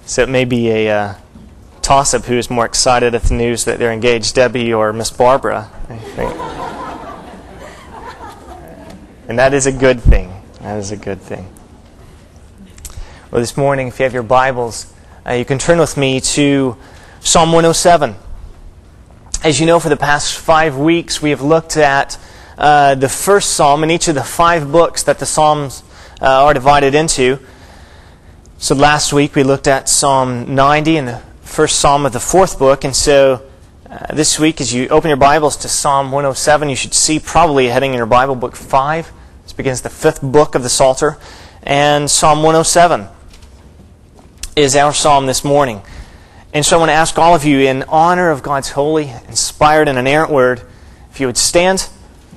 So it may be a toss-up who is more excited at the news that they're engaged, Debbie or Miss Barbara, I think. And that is a good thing. That is a good thing. Well, this morning, if you have your Bibles, you can turn with me to Psalm 107. As you know, for the past 5 weeks, we have looked at the first psalm in each of the 5 books that the psalms are divided into. So last week we looked at Psalm 90 and the first psalm of the 4th book. And so this week, as you open your Bibles to Psalm 107, you should see probably a heading in your Bible, book 5. This begins the 5th book of the Psalter. And Psalm 107 is our psalm this morning. And so I want to ask all of you, in honor of God's holy, inspired, and inerrant word, if you would stand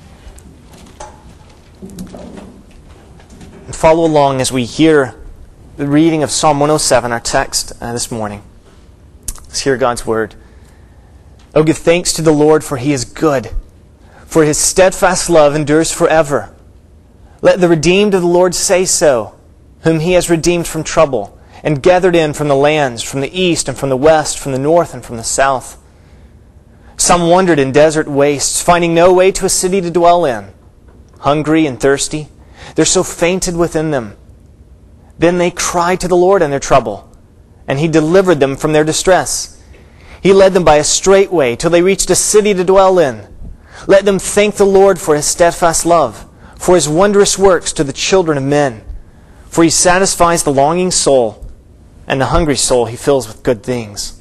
and follow along as we hear the reading of Psalm 107, our text this morning. Let's hear God's word. Oh, give thanks to the Lord, for He is good, for His steadfast love endures forever. Let the redeemed of the Lord say so, whom He has redeemed from trouble, and gathered in from the lands, from the east and from the west, from the north and from the south. Some wandered in desert wastes, finding no way to a city to dwell in. Hungry and thirsty, their soul fainted within them. Then they cried to the Lord in their trouble, and He delivered them from their distress. He led them by a straight way till they reached a city to dwell in. Let them thank the Lord for His steadfast love, for His wondrous works to the children of men. For He satisfies the longing soul, and the hungry soul He fills with good things.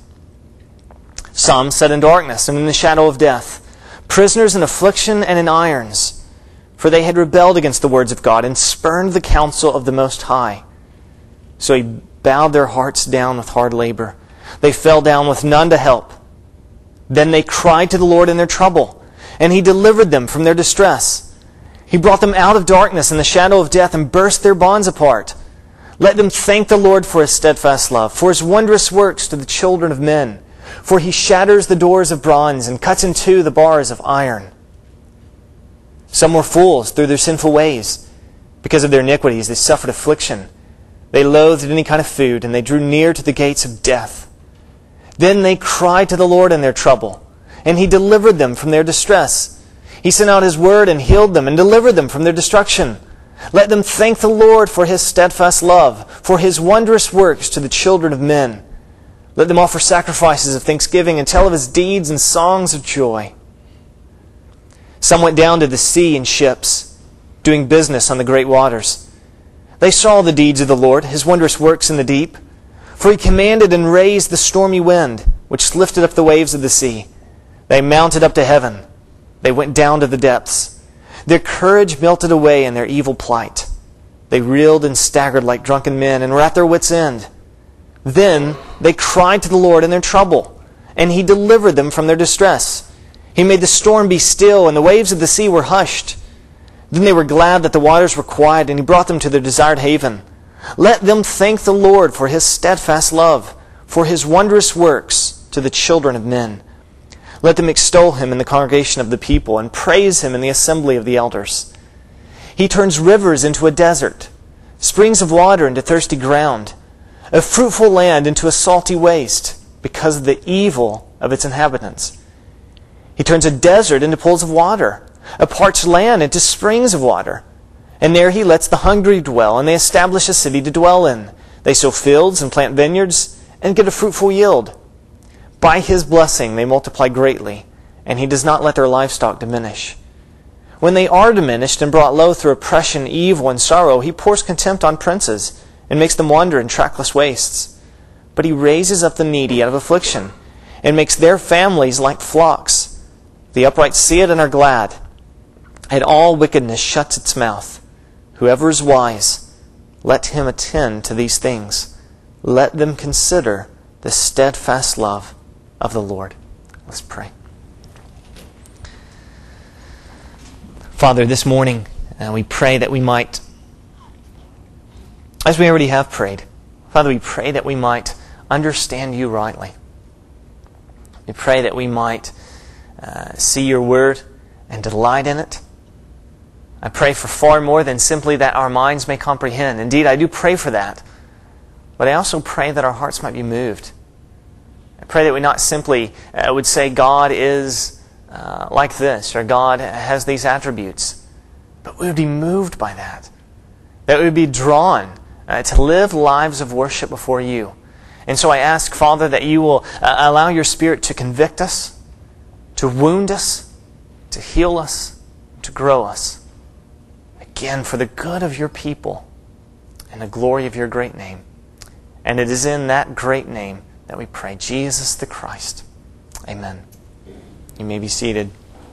Some sat in darkness and in the shadow of death, prisoners in affliction and in irons, for they had rebelled against the words of God and spurned the counsel of the Most High. So He bowed their hearts down with hard labor. They fell down with none to help. Then they cried to the Lord in their trouble, and He delivered them from their distress. He brought them out of darkness and the shadow of death and burst their bonds apart. Let them thank the Lord for His steadfast love, for His wondrous works to the children of men. For He shatters the doors of bronze and cuts in two the bars of iron. Some were fools through their sinful ways. Because of their iniquities they suffered affliction. They loathed any kind of food, and they drew near to the gates of death. Then they cried to the Lord in their trouble, and He delivered them from their distress. He sent out His word and healed them and delivered them from their destruction. Let them thank the Lord for His steadfast love, for His wondrous works to the children of men. Let them offer sacrifices of thanksgiving and tell of His deeds and songs of joy. Some went down to the sea in ships, doing business on the great waters. They saw the deeds of the Lord, His wondrous works in the deep. For He commanded and raised the stormy wind, which lifted up the waves of the sea. They mounted up to heaven. They went down to the depths. Their courage melted away in their evil plight. They reeled and staggered like drunken men and were at their wits' end. Then they cried to the Lord in their trouble, and He delivered them from their distress. He made the storm be still, and the waves of the sea were hushed. Then they were glad that the waters were quiet, and He brought them to their desired haven. Let them thank the Lord for His steadfast love, for His wondrous works to the children of men. Let them extol Him in the congregation of the people and praise Him in the assembly of the elders. He turns rivers into a desert, springs of water into thirsty ground, a fruitful land into a salty waste because of the evil of its inhabitants. He turns a desert into pools of water, a parched land into springs of water. And there He lets the hungry dwell, and they establish a city to dwell in. They sow fields and plant vineyards and get a fruitful yield. By His blessing they multiply greatly, and He does not let their livestock diminish. When they are diminished and brought low through oppression, evil, and sorrow, He pours contempt on princes and makes them wander in trackless wastes. But He raises up the needy out of affliction and makes their families like flocks. The upright see it and are glad, and all wickedness shuts its mouth. Whoever is wise, let him attend to these things. Let them consider the steadfast love of the Lord. Let's pray. Father, this morning we pray that we might, as we already have prayed, Father, we pray that we might understand You rightly. We pray that we might see Your word and delight in it. I pray for far more than simply that our minds may comprehend. Indeed, I do pray for that. But I also pray that our hearts might be moved. I pray that we not simply would say God is like this, or God has these attributes, but we would be moved by that. That we would be drawn to live lives of worship before you. And so I ask, Father, that you will allow your Spirit to convict us, to wound us, to heal us, to grow us. Again, for the good of your people and the glory of your great name. And it is in that great name that we pray, Jesus the Christ. Amen. You may be seated.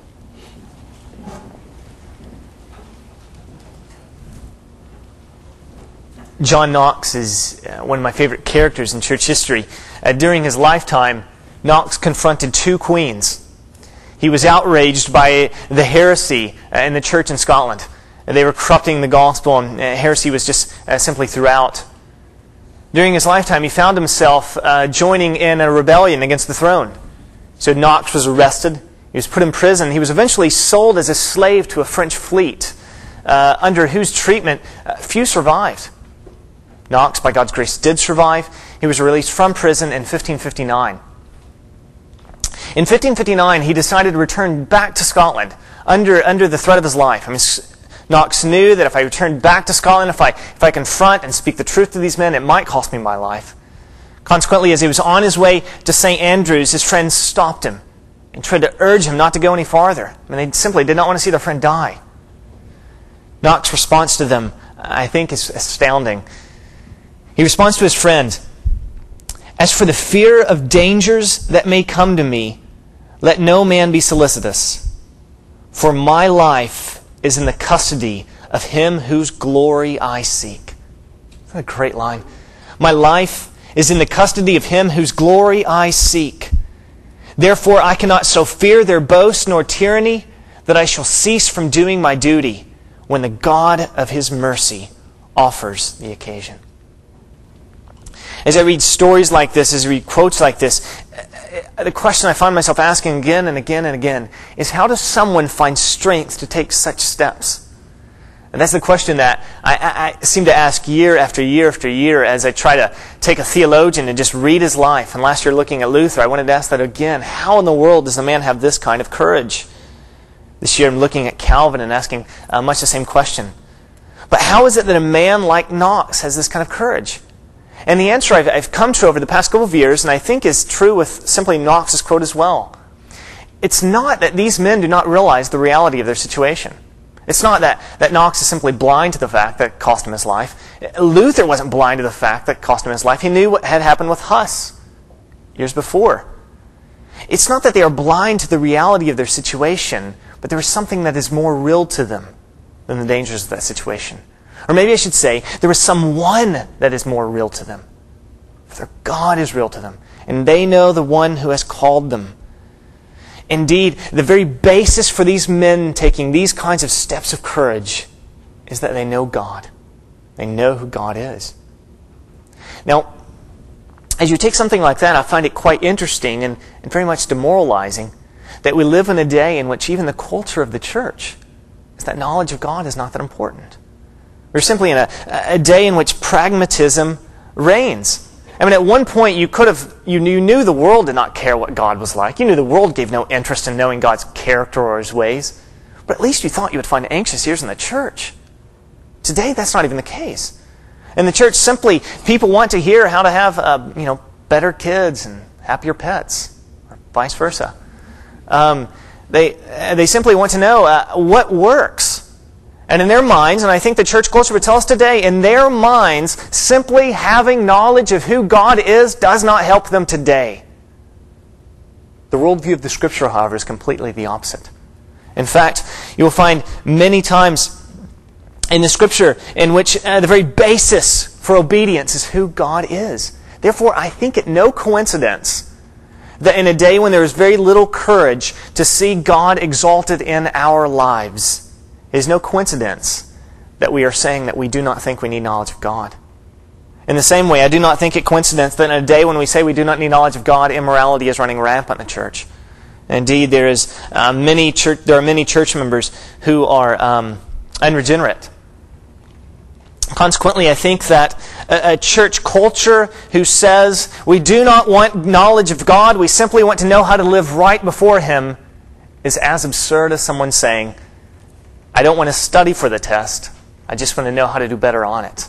John Knox is one of my favorite characters in church history. During his lifetime, Knox confronted two queens. He was outraged by the heresy in the church in Scotland. They were corrupting the gospel, and heresy was just simply throughout. During his lifetime, he found himself joining in a rebellion against the throne. So Knox was arrested. He was put in prison. He was eventually sold as a slave to a French fleet, under whose treatment few survived. Knox, by God's grace, did survive. He was released from prison in 1559. In 1559, he decided to return back to Scotland under the threat of his life. Knox knew that if I returned back to Scotland, if I confront and speak the truth to these men, it might cost me my life. Consequently, as he was on his way to St. Andrews, his friends stopped him and tried to urge him not to go any farther. They simply did not want to see their friend die. Knox's response to them, I think, is astounding. He responds to his friend, "As for the fear of dangers that may come to me, let no man be solicitous. For my life is in the custody of him whose glory I seek." That's a great line. My life is in the custody of him whose glory I seek. Therefore I cannot so fear their boast nor tyranny that I shall cease from doing my duty when the God of his mercy offers the occasion. As I read stories like this, as I read quotes like this, the question I find myself asking again and again and again is, how does someone find strength to take such steps? And that's the question that I seem to ask year after year after year as I try to take a theologian and just read his life. And last year, looking at Luther, I wanted to ask that again. How in the world does a man have this kind of courage? This year I'm looking at Calvin and asking much the same question. But how is it that a man like Knox has this kind of courage? And the answer I've come to over the past couple of years, and I think is true with simply Knox's quote as well, it's not that these men do not realize the reality of their situation. It's not that Knox is simply blind to the fact that it cost him his life. Luther wasn't blind to the fact that it cost him his life. He knew what had happened with Huss years before. It's not that they are blind to the reality of their situation, but there is something that is more real to them than the dangers of that situation. Or maybe I should say, there is someone that is more real to them. For their God is real to them, and they know the one who has called them. Indeed, the very basis for these men taking these kinds of steps of courage is that they know God. They know who God is. Now, as you take something like that, I find it quite interesting and very much demoralizing that we live in a day in which even the culture of the church is that knowledge of God is not that important. We're simply in a day in which pragmatism reigns. I mean, at one point you knew the world did not care what God was like. You knew the world gave no interest in knowing God's character or his ways. But at least you thought you would find anxious ears in the church. Today, that's not even the case. In the church, simply, people want to hear how to have, better kids and happier pets, or vice versa. They simply want to know what works. And in their minds, and I think the church culture would tell us today, in their minds, simply having knowledge of who God is does not help them today. The worldview of the Scripture, however, is completely the opposite. In fact, you will find many times in the Scripture in which the very basis for obedience is who God is. Therefore, I think it no coincidence that in a day when there is very little courage to see God exalted in our lives, it is no coincidence that we are saying that we do not think we need knowledge of God. In the same way, I do not think it coincidence that in a day when we say we do not need knowledge of God, immorality is running rampant in the church. Indeed, there are many church members who are unregenerate. Consequently, I think that a church culture who says we do not want knowledge of God, we simply want to know how to live right before Him, is as absurd as someone saying, I don't want to study for the test, I just want to know how to do better on it.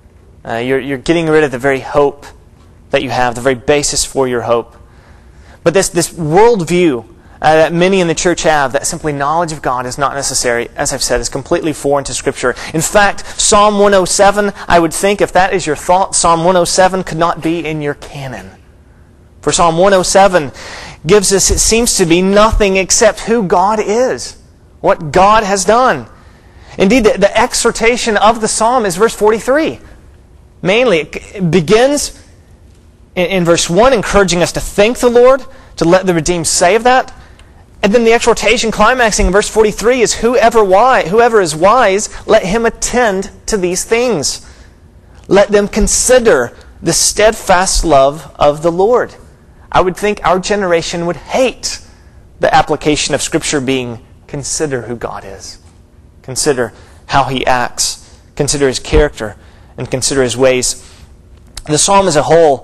You're getting rid of the very hope that you have, the very basis for your hope. But this worldview that many in the church have, that simply knowledge of God is not necessary, as I've said, is completely foreign to Scripture. In fact, Psalm 107, I would think, if that is your thought, Psalm 107 could not be in your canon. For Psalm 107 gives us, it seems to be, nothing except who God is, what God has done. Indeed, the exhortation of the psalm is verse 43. Mainly, it begins in verse 1, encouraging us to thank the Lord, to let the redeemed say of that. And then the exhortation climaxing in verse 43 is, whoever is wise, let him attend to these things. Let them consider the steadfast love of the Lord. I would think our generation would hate the application of Scripture being, consider who God is. Consider how He acts. Consider His character. And consider His ways. The psalm as a whole,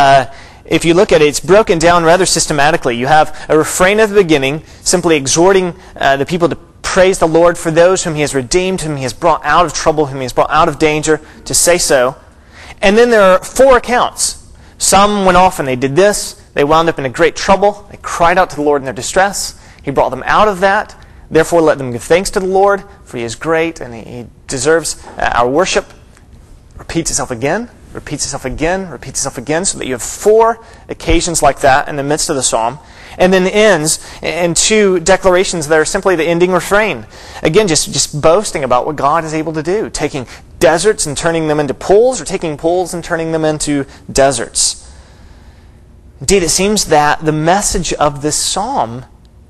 if you look at it, it's broken down rather systematically. You have a refrain at the beginning, simply exhorting the people to praise the Lord for those whom He has redeemed, whom He has brought out of trouble, whom He has brought out of danger, to say so. And then there are 4 accounts. Some went off and they did this. They wound up in a great trouble. They cried out to the Lord in their distress. He brought them out of that. Therefore, let them give thanks to the Lord, for He is great and He deserves our worship. Repeats itself again. Repeats itself again, repeats itself again, so that you have 4 occasions like that in the midst of the psalm, and then ends in 2 declarations that are simply the ending refrain. Again, just boasting about what God is able to do, taking deserts and turning them into pools, or taking pools and turning them into deserts. Indeed, it seems that the message of this psalm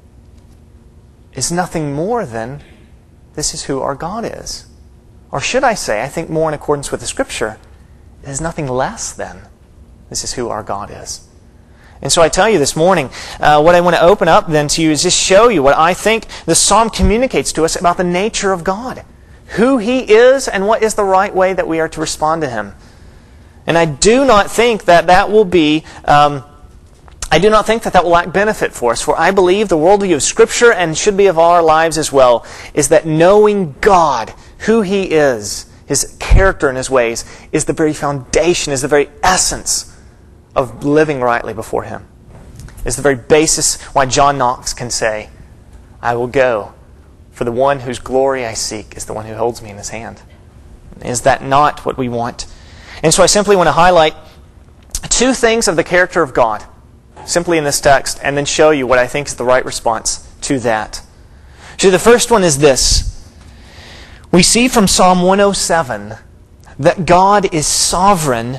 is nothing more than, this is who our God is. Or should I say, I think more in accordance with the Scripture, it is nothing less than, this is who our God is. And so I tell you this morning, what I want to open up then to you is just show you what I think the psalm communicates to us about the nature of God, who He is, and what is the right way that we are to respond to Him. And I do not think that will be, I do not think that will lack benefit for us, for I believe the worldview of Scripture, and should be of our lives as well, is that knowing God, who He is, His character and His ways, is the very foundation, is the very essence of living rightly before Him. Is the very basis why John Knox can say, I will go, for the one whose glory I seek is the one who holds me in His hand. Is that not what we want? And so I simply want to highlight 2 things of the character of God, simply in this text, and then show you what I think is the right response to that. So the first one is this. We see from Psalm 107 that God is sovereign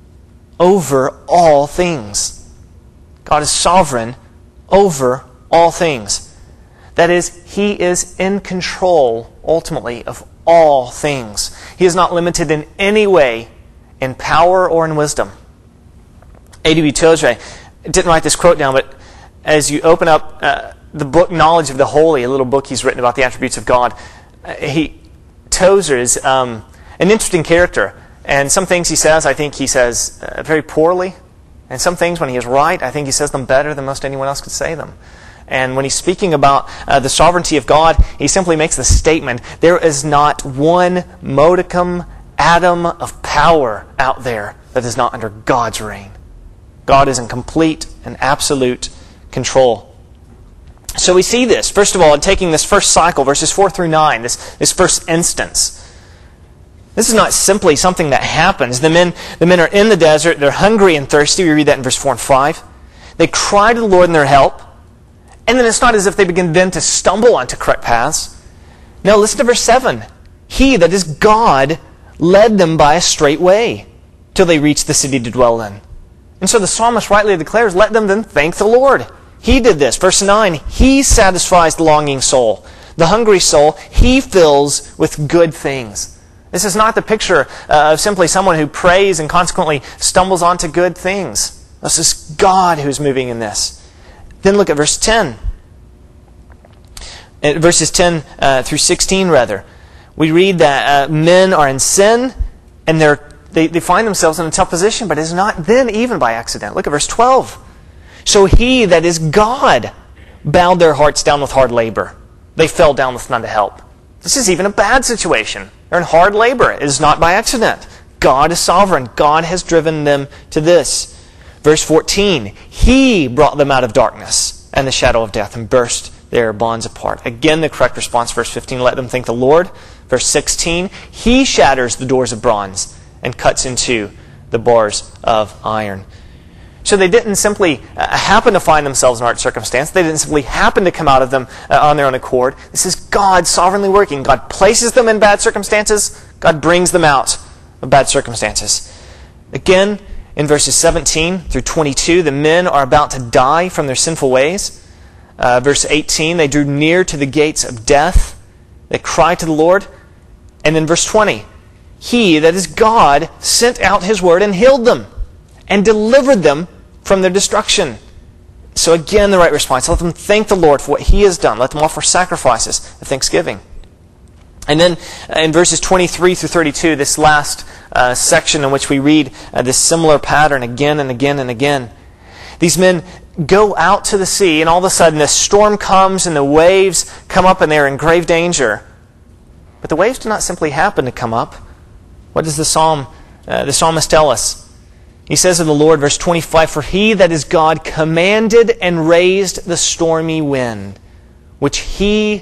over all things. God is sovereign over all things. That is, He is in control, ultimately, of all things. He is not limited in any way in power or in wisdom. A.W. Tozer didn't write this quote down, but as you open up the book Knowledge of the Holy, a little book he's written about the attributes of God, Tozer is an interesting character. And some things he says, I think he says very poorly. And some things, when he is right, I think he says them better than most anyone else could say them. And when he's speaking about the sovereignty of God, he simply makes the statement, there is not one modicum, atom of power out there that is not under God's reign. God is in complete and absolute control. So we see this, first of all, in taking this first cycle, verses 4 through 9, this first instance. This is not simply something that happens. The men are in the desert, they're hungry and thirsty. We read that in verse 4 and 5. They cry to the Lord in their help. And then it's not as if they begin then to stumble onto correct paths. No, listen to verse 7. He, that is God, led them by a straight way till they reached the city to dwell in. And so the psalmist rightly declares, let them then thank the Lord. He did this. Verse 9, He satisfies the longing soul. The hungry soul, He fills with good things. This is not the picture of simply someone who prays and consequently stumbles onto good things. This is God who's moving in this. Then look at verse 10. Verses 10 through 16, rather. We read that men are in sin, And they find themselves in a tough position, but it's not then even by accident. Look at verse 12. So he that is God bowed their hearts down with hard labor. They fell down with none to help. This is even a bad situation. They're in hard labor. It is not by accident. God is sovereign. God has driven them to this. Verse 14. He brought them out of darkness and the shadow of death and burst their bonds apart. Again, the correct response, verse 15, let them thank the Lord. Verse 16, he shatters the doors of bronze and cuts into the bars of iron. So they didn't simply happen to find themselves in hard circumstance. They didn't simply happen to come out of them on their own accord. This is God sovereignly working. God places them in bad circumstances. God brings them out of bad circumstances. Again, in verses 17 through 22, the men are about to die from their sinful ways. Verse 18, they drew near to the gates of death. They cried to the Lord. And then verse 20, he, that is God, sent out his word and healed them and delivered them from their destruction. So again, the right response. Let them thank the Lord for what he has done. Let them offer sacrifices of thanksgiving. And then in verses 23 through 32, this last section in which we read this similar pattern again and again and again. These men go out to the sea, and all of a sudden this storm comes and the waves come up and they're in grave danger. But the waves do not simply happen to come up. What does the psalmist tell us? He says of the Lord, verse 25, for he that is God commanded and raised the stormy wind, which the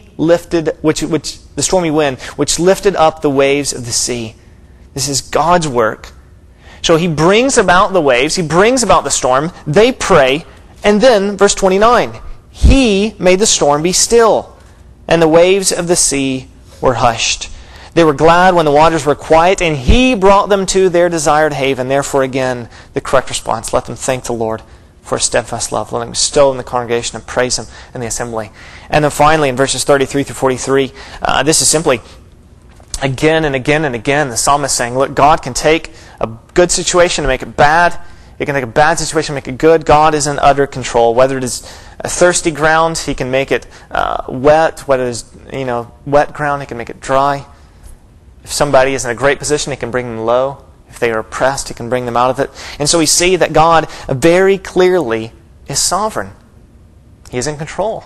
stormy wind, which lifted up the waves of the sea. This is God's work. So he brings about the waves, he brings about the storm, they pray, and then, verse 29, he made the storm be still, and the waves of the sea were hushed. They were glad when the waters were quiet, and he brought them to their desired haven. Therefore, again, the correct response, let them thank the Lord for his steadfast love. Let them be still in the congregation and praise him in the assembly. And then finally, in verses 33 through 43, this is simply, again and again and again, the psalmist saying, look, God can take a good situation and make it bad. He can take a bad situation and make it good. God is in utter control. Whether it is a thirsty ground, he can make it wet. Whether it is wet ground, he can make it dry. If somebody is in a great position, he can bring them low. If they are oppressed, he can bring them out of it. And so we see that God very clearly is sovereign. He is in control.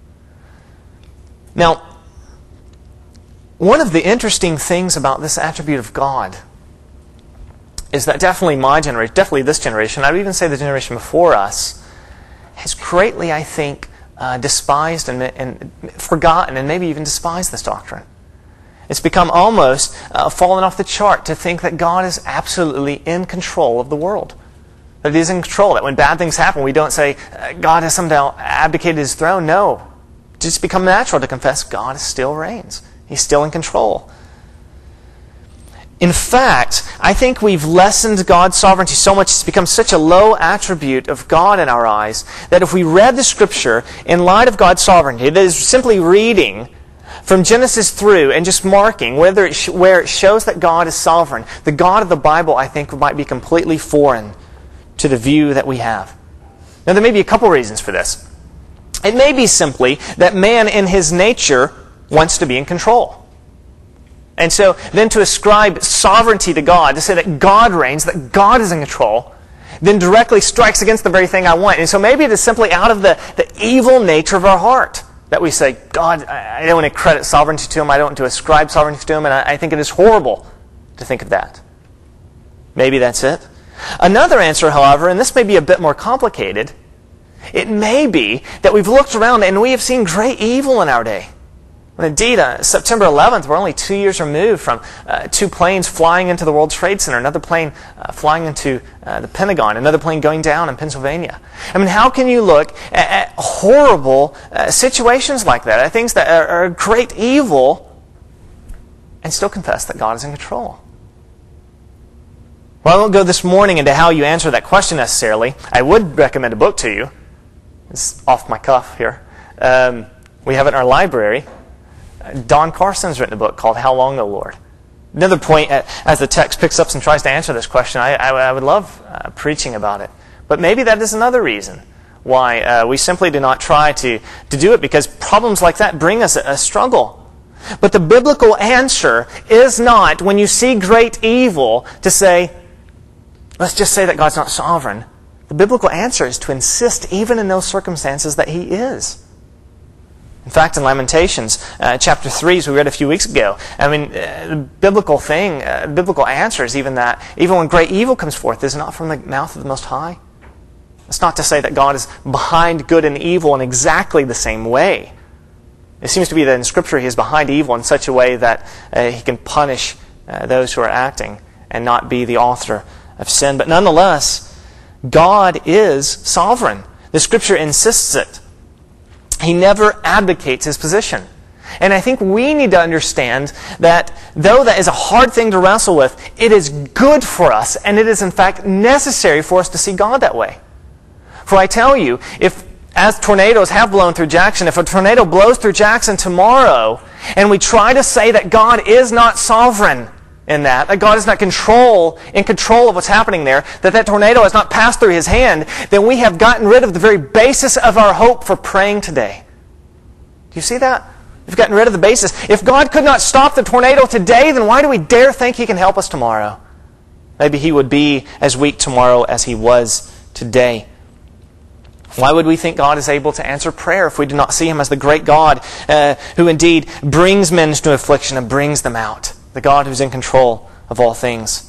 Now, one of the interesting things about this attribute of God is that definitely my generation, definitely this generation, I would even say the generation before us, has greatly, I think, despised and forgotten and maybe even despised this doctrine. It's become almost fallen off the chart to think that God is absolutely in control of the world. That he is in control. That when bad things happen, we don't say, God has somehow abdicated his throne. No. It's just become natural to confess God still reigns. He's still in control. In fact, I think we've lessened God's sovereignty so much, it's become such a low attribute of God in our eyes, that if we read the Scripture in light of God's sovereignty, that is simply reading from Genesis through and just marking where it shows that God is sovereign, the God of the Bible, I think, might be completely foreign to the view that we have. Now, there may be a couple reasons for this. It may be simply that man in his nature wants to be in control. And so then to ascribe sovereignty to God, to say that God reigns, that God is in control, then directly strikes against the very thing I want. And so maybe it is simply out of the evil nature of our heart that we say, God, I don't want to credit sovereignty to him, I don't want to ascribe sovereignty to him, and I think it is horrible to think of that. Maybe that's it. Another answer, however, and this may be a bit more complicated, it may be that we've looked around and we have seen great evil in our day. And indeed, September 11th, we're only 2 years removed from 2 planes flying into the World Trade Center, another plane flying into the Pentagon, another plane going down in Pennsylvania. I mean, how can you look at horrible situations like that, at things that are great evil, and still confess that God is in control? Well, I won't go this morning into how you answer that question necessarily. I would recommend a book to you. It's off my cuff here. We have it in our library. Don Carson's written a book called How Long, O Lord? Another point, as the text picks up and tries to answer this question, I would love preaching about it. But maybe that is another reason why we simply do not try to do it, because problems like that bring us a struggle. But the biblical answer is not, when you see great evil, to say, let's just say that God's not sovereign. The biblical answer is to insist, even in those circumstances, that He is. In fact, in Lamentations, chapter 3, as we read a few weeks ago, the biblical answer is even that, even when great evil comes forth, is not from the mouth of the Most High. It's not to say that God is behind good and evil in exactly the same way. It seems to be that in Scripture He is behind evil in such a way that He can punish those who are acting and not be the author of sin. But nonetheless, God is sovereign. The Scripture insists it. He never abdicates His position. And I think we need to understand that though that is a hard thing to wrestle with, it is good for us, and it is in fact necessary for us to see God that way. For I tell you, as tornadoes have blown through Jackson, if a tornado blows through Jackson tomorrow, and we try to say that God is not sovereign in that God is not in control of what's happening there, that tornado has not passed through His hand, then we have gotten rid of the very basis of our hope for praying today. Do you see that? We've gotten rid of the basis. If God could not stop the tornado today, then why do we dare think He can help us tomorrow? Maybe He would be as weak tomorrow as He was today. Why would we think God is able to answer prayer if we do not see Him as the great God who indeed brings men into affliction and brings them out? The God who's in control of all things.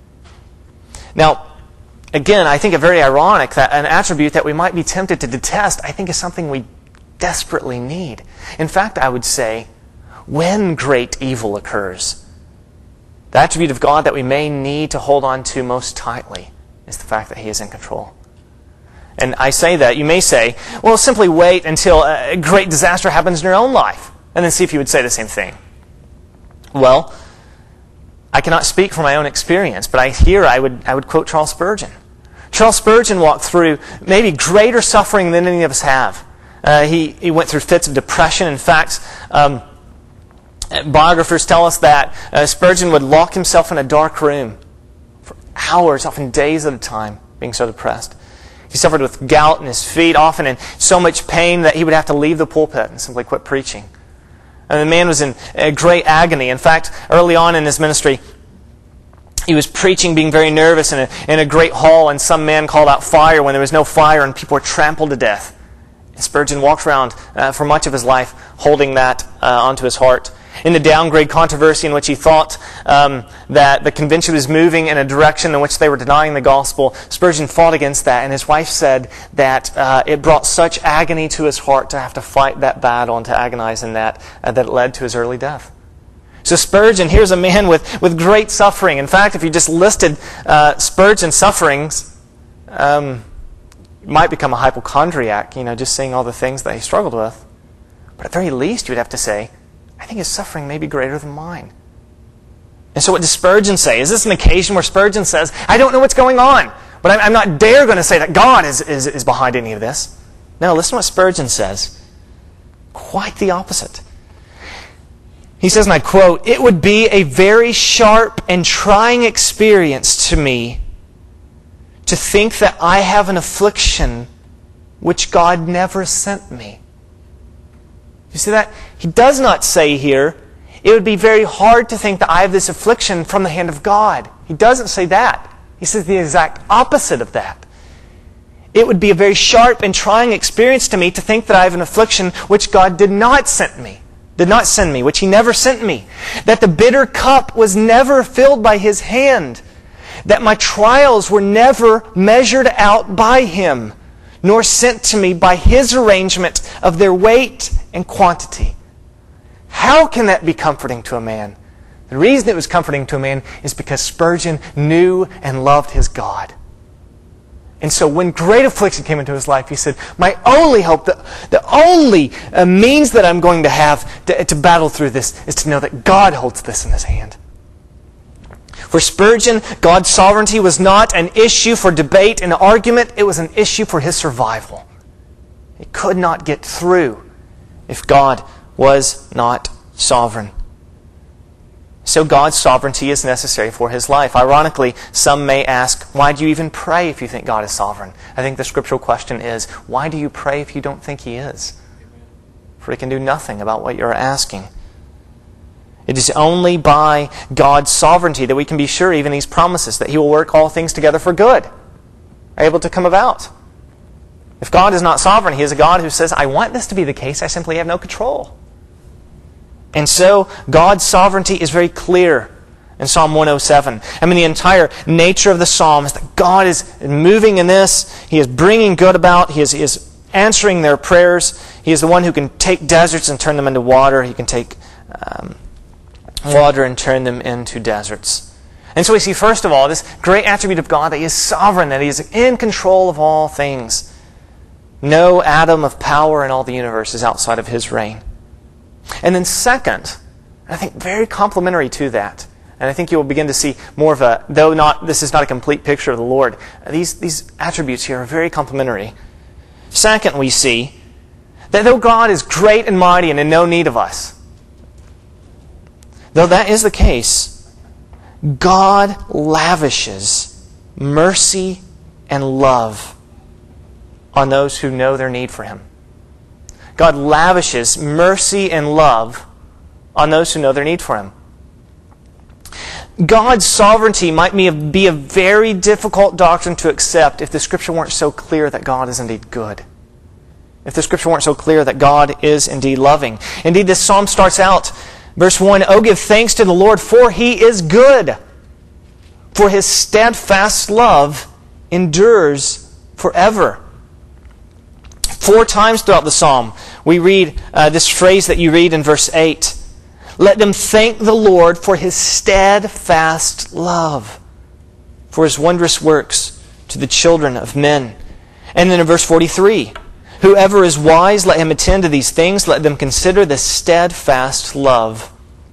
Now, again, I think it very ironic that an attribute that we might be tempted to detest, I think is something we desperately need. In fact, I would say, when great evil occurs, the attribute of God that we may need to hold on to most tightly is the fact that He is in control. And I say that, you may say, well, simply wait until a great disaster happens in your own life, and then see if you would say the same thing. Well, I cannot speak from my own experience, but I would quote Charles Spurgeon. Charles Spurgeon walked through maybe greater suffering than any of us have. He went through fits of depression. In fact, biographers tell us that Spurgeon would lock himself in a dark room for hours, often days at a time, being so depressed. He suffered with gout in his feet, often in so much pain that he would have to leave the pulpit and simply quit preaching. And the man was in great agony. In fact, early on in his ministry, he was preaching, being very nervous in a great hall, and some man called out fire when there was no fire and people were trampled to death. And Spurgeon walked around for much of his life holding that onto his heart. In the downgrade controversy in which he thought that the convention was moving in a direction in which they were denying the gospel, Spurgeon fought against that, and his wife said that it brought such agony to his heart to have to fight that battle and to agonize in that it led to his early death. So Spurgeon, here's a man with great suffering. In fact, if you just listed Spurgeon's sufferings, you might become a hypochondriac, just seeing all the things that he struggled with. But at the very least, you would have to say, I think his suffering may be greater than mine. And so what does Spurgeon say? Is this an occasion where Spurgeon says, I don't know what's going on, but I'm not dare going to say that God is behind any of this? No, listen to what Spurgeon says. Quite the opposite. He says, and I quote, "It would be a very sharp and trying experience to me to think that I have an affliction which God never sent me." You see that? He does not say here, it would be very hard to think that I have this affliction from the hand of God. He doesn't say that. He says the exact opposite of that. It would be a very sharp and trying experience to me to think that I have an affliction which God did not send me, which He never sent me. That the bitter cup was never filled by His hand. That my trials were never measured out by Him, nor sent to me by His arrangement of their weight and quantity. How can that be comforting to a man? The reason it was comforting to a man is because Spurgeon knew and loved his God. And so when great affliction came into his life, he said, my only hope, the only means that I'm going to have to battle through this is to know that God holds this in His hand. For Spurgeon, God's sovereignty was not an issue for debate and argument. It was an issue for his survival. He could not get through if God was not sovereign. So God's sovereignty is necessary for his life. Ironically, some may ask, why do you even pray if you think God is sovereign? I think the scriptural question is, why do you pray if you don't think He is? For He can do nothing about what you're asking. It is only by God's sovereignty that we can be sure, even these promises, that He will work all things together for good, are able to come about. If God is not sovereign, He is a God who says, I want this to be the case, I simply have no control. And so, God's sovereignty is very clear in Psalm 107. I mean, the entire nature of the psalm is that God is moving in this. He is bringing good about. He is answering their prayers. He is the one who can take deserts and turn them into water. He can take water and turn them into deserts. And so we see, first of all, this great attribute of God, that He is sovereign, that He is in control of all things. No atom of power in all the universe is outside of His reign. And then second, I think very complementary to that, and I think you will begin to see more of a, though this is not a complete picture of the Lord, these attributes here are very complementary. Second, we see that though God is great and mighty and in no need of us, though that is the case, God lavishes mercy and love on those who know their need for Him. God lavishes mercy and love on those who know their need for Him. God's sovereignty might be a very difficult doctrine to accept if the Scripture weren't so clear that God is indeed good. If the Scripture weren't so clear that God is indeed loving. Indeed, this psalm starts out, verse 1, "Oh, give thanks to the Lord, for He is good, for His steadfast love endures forever." 4 times throughout the psalm, we read this phrase that you read in verse 8. Let them thank the Lord for His steadfast love, for His wondrous works to the children of men. And then in verse 43, whoever is wise, let him attend to these things. Let them consider the steadfast love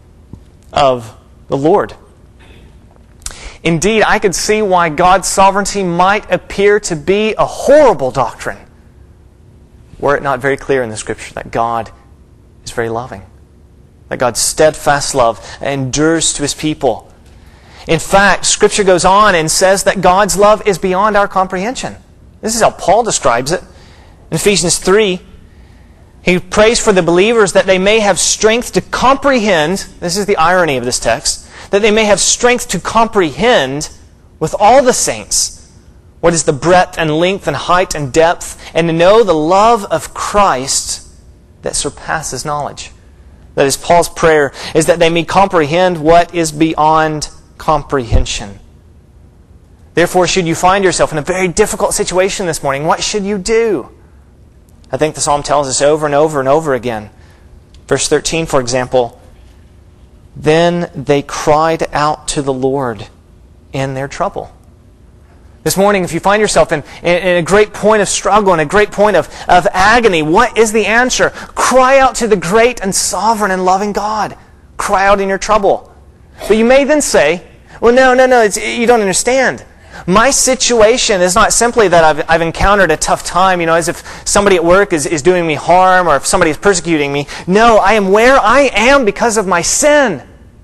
of the Lord. Indeed, I could see why God's sovereignty might appear to be a horrible doctrine, were it not very clear in the Scripture that God is very loving. That God's steadfast love endures to His people. In fact, Scripture goes on and says that God's love is beyond our comprehension. This is how Paul describes it. In Ephesians 3, he prays for the believers that they may have strength to comprehend, this is the irony of this text, that they may have strength to comprehend with all the saints what is the breadth and length and height and depth, and to know the love of Christ that surpasses knowledge. That is, Paul's prayer is that they may comprehend what is beyond comprehension. Therefore, should you find yourself in a very difficult situation this morning, what should you do? I think the psalm tells us over and over and over again. Verse 13, for example, then they cried out to the Lord in their trouble. This morning, if you find yourself in a great point of struggle, in a great point of agony, what is the answer? Cry out to the great and sovereign and loving God. Cry out in your trouble. But you may then say, well, no, you don't understand. My situation is not simply that I've encountered a tough time, as if somebody at work is doing me harm or if somebody is persecuting me. No, I am where I am because of my sin.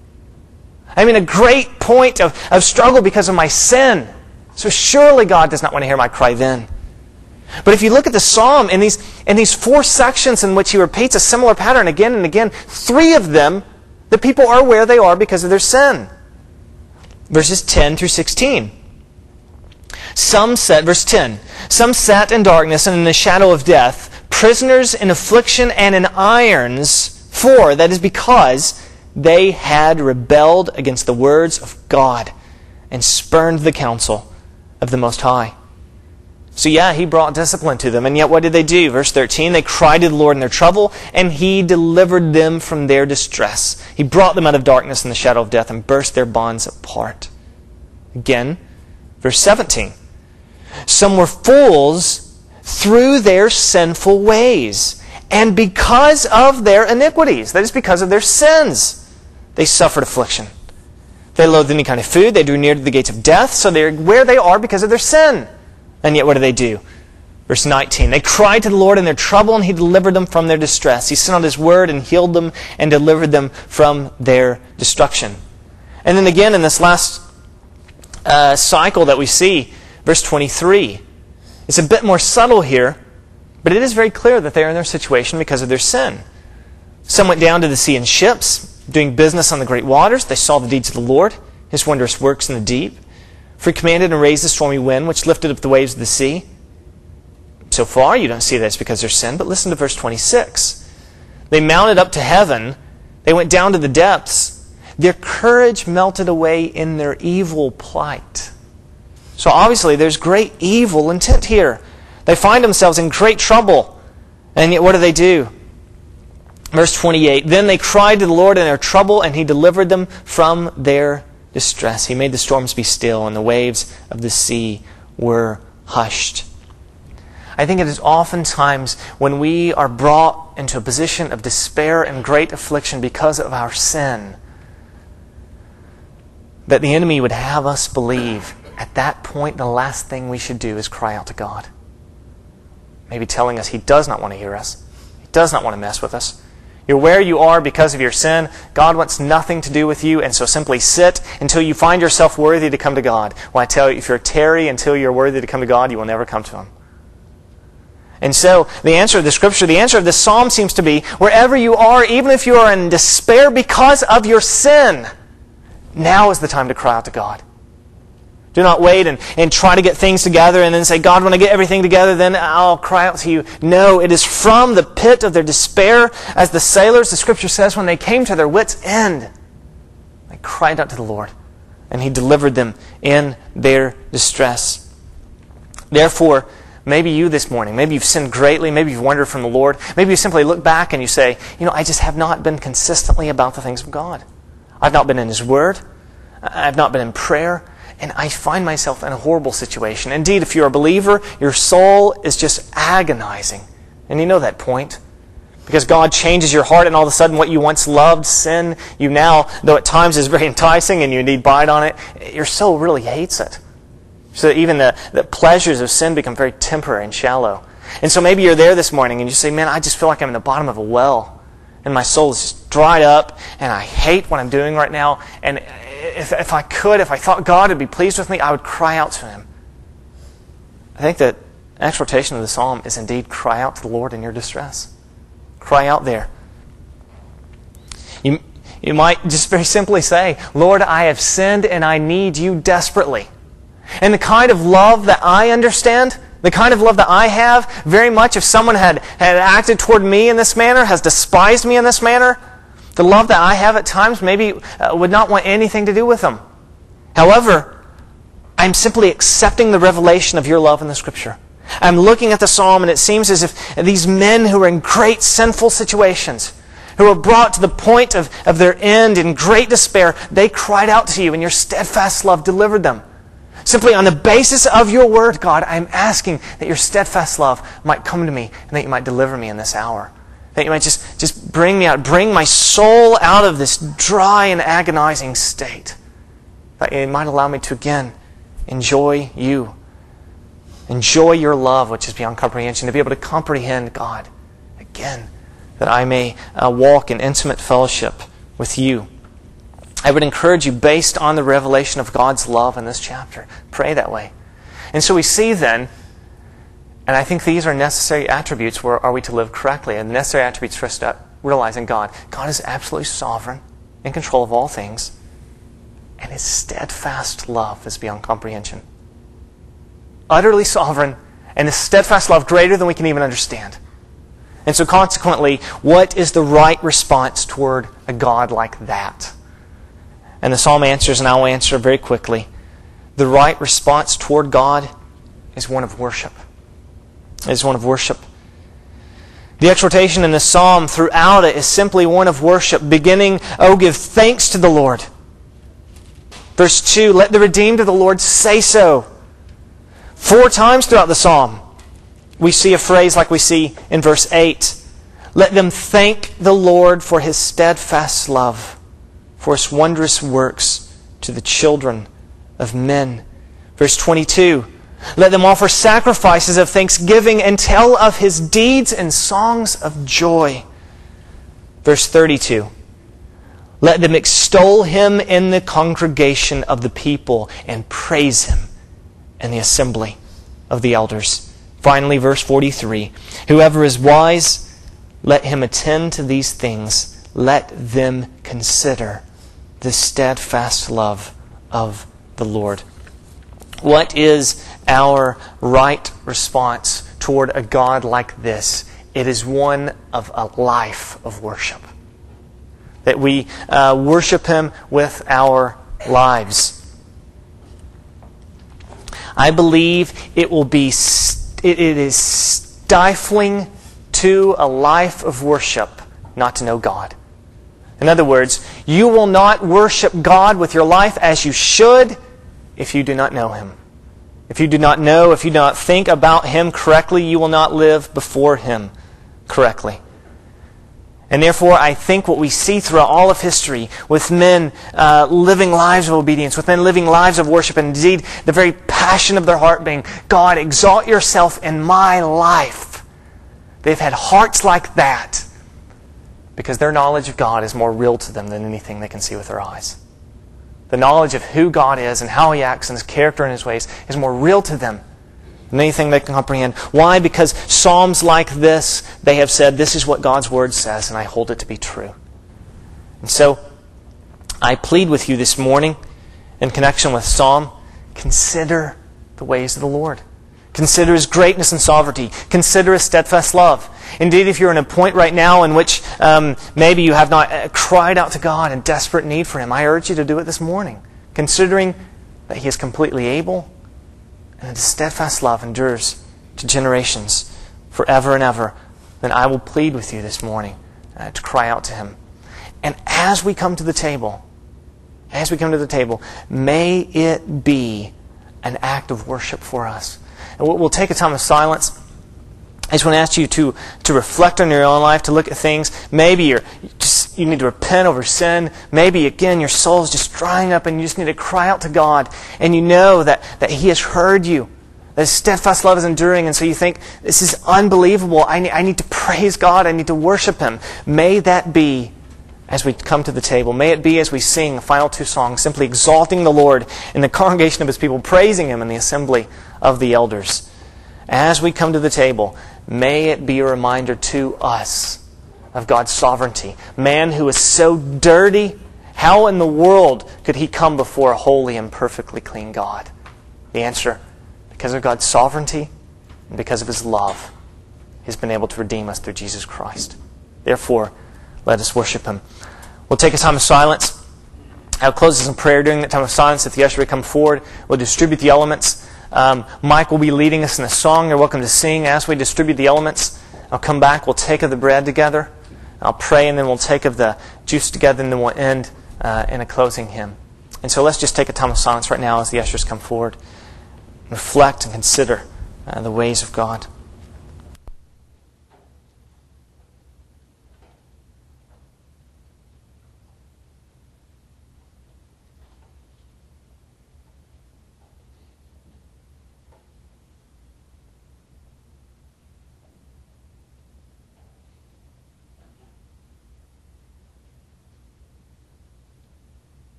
I'm in a great point of struggle because of my sin. So surely God does not want to hear my cry then. But if you look at the psalm, in these 4 sections in which he repeats a similar pattern again and again, 3 of them, the people are where they are because of their sin. Verses 10 through 16. Verse 10, some sat in darkness and in the shadow of death, prisoners in affliction and in irons, that is because they had rebelled against the words of God and spurned the counsel of the Most High. So He brought discipline to them, and yet what did they do? Verse 13, they cried to the Lord in their trouble, and He delivered them from their distress. He brought them out of darkness and the shadow of death and burst their bonds apart. Again, verse 17, some were fools through their sinful ways, and because of their iniquities, that is because of their sins, they suffered affliction. They loathed any kind of food. They drew near to the gates of death. So they're where they are because of their sin. And yet what do? Verse 19. They cried to the Lord in their trouble, and He delivered them from their distress. He sent out His word and healed them and delivered them from their destruction. And then again in this last cycle that we see, verse 23. It's a bit more subtle here, but it is very clear that they are in their situation because of their sin. Some went down to the sea in ships, doing business on the great waters. They saw the deeds of the Lord, his wondrous works in the deep. For he commanded and raised the stormy wind, which lifted up the waves of the sea. So far, you don't see that it's because of their sin, but listen to verse 26. They mounted up to heaven. They went down to the depths. Their courage melted away in their evil plight. So obviously, there's great evil intent here. They find themselves in great trouble. And yet, what do? Verse 28, then they cried to the Lord in their trouble, and he delivered them from their distress. He made the storms be still, and the waves of the sea were hushed. I think it is oftentimes when we are brought into a position of despair and great affliction because of our sin, that the enemy would have us believe at that point the last thing we should do is cry out to God. Maybe telling us he does not want to hear us. He does not want to mess with us. You're where you are because of your sin. God wants nothing to do with you, and so simply sit until you find yourself worthy to come to God. Well, I tell you, if you're tarry until you're worthy to come to God, you will never come to him. And so the answer of the Scripture, the answer of this psalm seems to be, wherever you are, even if you are in despair because of your sin, now is the time to cry out to God. Do not wait and try to get things together and then say, God, when I get everything together, then I'll cry out to you. No, it is from the pit of their despair, as the sailors, the Scripture says, when they came to their wits' end, they cried out to the Lord, and he delivered them in their distress. Therefore, maybe you this morning, maybe you've sinned greatly, maybe you've wandered from the Lord, maybe you simply look back and you say, I just have not been consistently about the things of God. I've not been in his Word. I've not been in prayer. And I find myself in a horrible situation. Indeed, if you're a believer, your soul is just agonizing. And you know that point. Because God changes your heart, and all of a sudden what you once loved, sin, you now, though at times is very enticing and you need bite on it, your soul really hates it. So that even the pleasures of sin become very temporary and shallow. And so maybe you're there this morning and you say, man, I just feel like I'm in the bottom of a well. And my soul is just dried up, and I hate what I'm doing right now. And if I thought God would be pleased with me, I would cry out to him. I think that exhortation of the psalm is indeed cry out to the Lord in your distress. Cry out there. You might just very simply say, Lord, I have sinned and I need you desperately. And the kind of love that I understand, the kind of love that I have, very much if someone had acted toward me in this manner, has despised me in this manner, the love that I have at times maybe would not want anything to do with them. However, I'm simply accepting the revelation of your love in the Scripture. I'm looking at the psalm, and it seems as if these men who are in great sinful situations, who are brought to the point of their end in great despair, they cried out to you, and your steadfast love delivered them. Simply on the basis of your word, God, I'm asking that your steadfast love might come to me and that you might deliver me in this hour. That you might just bring me out, bring my soul out of this dry and agonizing state. That it might allow me to again enjoy you. Enjoy your love, which is beyond comprehension. To be able to comprehend God again. That I may walk in intimate fellowship with you. I would encourage you, based on the revelation of God's love in this chapter, pray that way. And so we see then, and I think these are necessary attributes where are we to live correctly, and the necessary attributes for us to realize in God. God is absolutely sovereign, in control of all things, and his steadfast love is beyond comprehension. Utterly sovereign, and his steadfast love greater than we can even understand. And so consequently, what is the right response toward a God like that? And the psalm answers, and I'll answer very quickly. The right response toward God is one of worship. It is one of worship. The exhortation in the psalm throughout it is simply one of worship, beginning, "Oh, give thanks to the Lord." Verse 2, "Let the redeemed of the Lord say so." 4 times throughout the psalm, we see a phrase like we see in verse 8. "Let them thank the Lord for his steadfast love, for his wondrous works to the children of men." Verse 22, "Let them offer sacrifices of thanksgiving and tell of his deeds and songs of joy." Verse 32, "Let them extol him in the congregation of the people and praise him in the assembly of the elders." Finally, verse 43, "Whoever is wise, let him attend to these things. let them consider the steadfast love of the Lord. What is our right response toward a God like this? It is one of a life of worship. That we worship Him with our lives. I believe it is stifling to a life of worship not to know God. In other words, you will not worship God with your life as you should if you do not know Him. If you do not know, if you do not think about Him correctly, you will not live before Him correctly. And therefore, I think what we see throughout all of history, with men living lives of obedience, with men living lives of worship, and indeed the very passion of their heart being, God, exalt yourself in my life. They've had hearts like that because their knowledge of God is more real to them than anything they can see with their eyes. The knowledge of who God is and how He acts and His character and His ways is more real to them than anything they can comprehend. Why? Because Psalms like this, they have said, this is what God's Word says, and I hold it to be true. And so, I plead with you this morning, in connection with Psalm, consider the ways of the Lord. Consider His greatness and sovereignty. Consider His steadfast love. Indeed, if you're in a point right now in which maybe you have not cried out to God in desperate need for Him, I urge you to do it this morning, considering that He is completely able and His steadfast love endures to generations forever and ever. Then I will plead with you this morning to cry out to Him. And as we come to the table, may it be an act of worship for us. And we'll take a time of silence. I just want to ask you to reflect on your own life, to look at things. Maybe you need to repent over sin. Maybe, again, your soul's just drying up and you just need to cry out to God. And you know that He has heard you, that His steadfast love is enduring. And so you think, this is unbelievable. I need to praise God. I need to worship Him. May that be as we come to the table. May it be as we sing the final two songs, simply exalting the Lord in the congregation of His people, praising Him in the assembly of the elders. As we come to the table, may it be a reminder to us of God's sovereignty. Man who is so dirty, how in the world could he come before a holy and perfectly clean God? The answer, because of God's sovereignty and because of His love, He's been able to redeem us through Jesus Christ. Therefore, let us worship Him. We'll take a time of silence. I'll close this in prayer during that time of silence. If the usher would come forward, we'll distribute the elements. Mike will be leading us in a song. You're welcome to sing as we distribute the elements. I'll come back. We'll take of the bread together. I'll pray, and then we'll take of the juice together, and then we'll end in a closing hymn. And so let's just take a time of silence right now as the ushers come forward. Reflect and consider the ways of God.